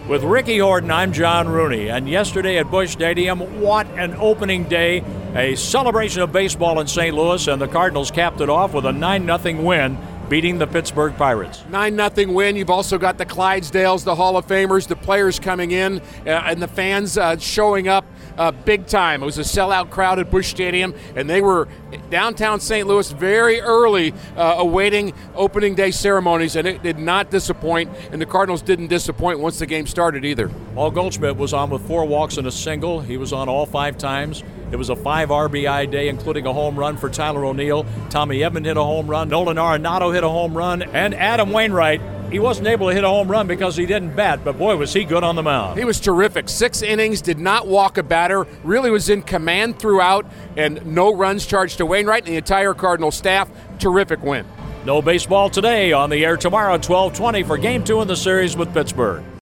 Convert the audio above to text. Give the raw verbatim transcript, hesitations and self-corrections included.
With Ricky Horton, I'm John Rooney, and yesterday at Busch Stadium, what an opening day. A celebration of baseball in Saint Louis, and the Cardinals capped it off with a nine nothing win, beating the Pittsburgh Pirates. nine nothing win. You've also got the Clydesdales, the Hall of Famers, the players coming in, uh, and the fans uh, showing up uh, big time. It was a sellout crowd at Busch Stadium, and they were downtown Saint Louis very early uh, awaiting opening day ceremonies, and it did not disappoint, and the Cardinals didn't disappoint once the game started either. Paul Goldschmidt was on with four walks and a single. He was on all five times. It was a five R B I day, including a home run for Tyler O'Neill. Tommy Edman hit a home run. Nolan Arenado hit a home run. And Adam Wainwright, he wasn't able to hit a home run because he didn't bat, but boy, was he good on the mound. He was terrific. Six innings, did not walk a batter, really was in command throughout, and no runs charged to Wainwright and the entire Cardinal staff. Terrific win. No baseball today. On the air tomorrow at twelve twenty for Game two in the series with Pittsburgh.